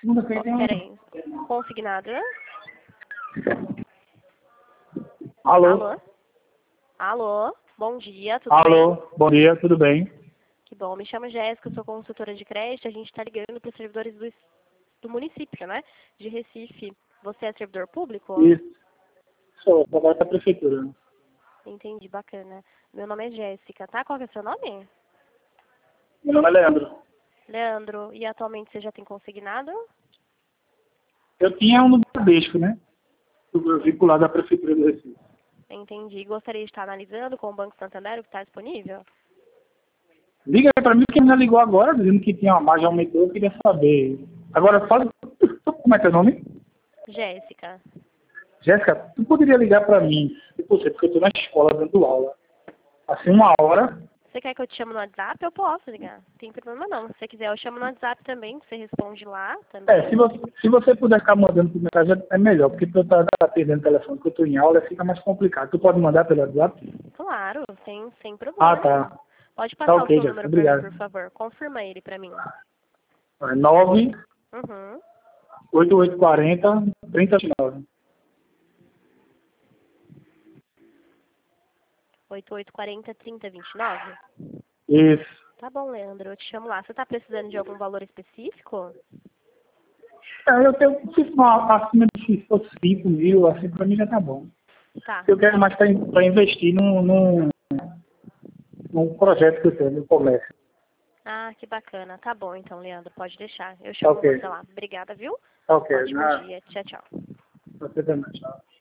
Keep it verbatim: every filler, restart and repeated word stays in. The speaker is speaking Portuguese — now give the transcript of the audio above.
Segunda-feira tem um... Peraí. Consignado. Alô? Alô? Alô? Bom dia, tudo Alô? bem? Bom dia, tudo bem? Que bom. Me chamo Jéssica, eu sou consultora de crédito. A gente está ligando para os servidores do, do município, né? De Recife. Você é servidor público? Isso. Sou, trabalho da prefeitura. Entendi, bacana. Meu nome é Jéssica, tá? Qual que é o seu nome? Meu nome é Leandro. Leandro. E atualmente você já tem consignado? Eu tinha um no Bradesco, né? Vinculado à prefeitura do Recife. Entendi. Gostaria de estar analisando com o Banco Santander o que está disponível? Liga aí pra mim, que ainda ligou agora, dizendo que tinha uma margem aumentou, eu queria saber. Agora, fala, como é teu nome? Jéssica. Jéssica, tu poderia ligar pra mim, e você, porque eu tô na escola dando aula. Assim, uma hora. Você quer que eu te chame no WhatsApp? Eu posso ligar. Não tem problema não. Se você quiser, eu chamo no WhatsApp também. Você responde lá também. É, se você, se você puder ficar mandando por mensagem, é melhor, porque tu tá atendendo o telefone que eu tô em aula, fica mais complicado. Tu pode mandar pelo WhatsApp? Claro, sem, sem Ah, problema nenhum. tá. Pode Tá passar o ok, seu Jéssica, número para mim, por obrigado. favor. Confirma ele para mim. É nove Uhum. oito oito quatro zero, três nove. oito oito quatro zero, trinta, vinte e nove? Isso. Tá bom, Leandro. Eu te chamo lá. Você tá precisando de algum valor específico? É, eu tenho, se for acima de se for cinco mil, assim, pra mim já tá bom. Tá. Eu quero mais para investir num, num, num projeto que eu tenho no comércio. Ah, que bacana. Tá bom, então, Leandro. Pode deixar. Eu Tá chamo ok. você lá. Obrigada, viu? Tá ok. Ótimo Na, dia. Tchau, tchau. você também. Tchau.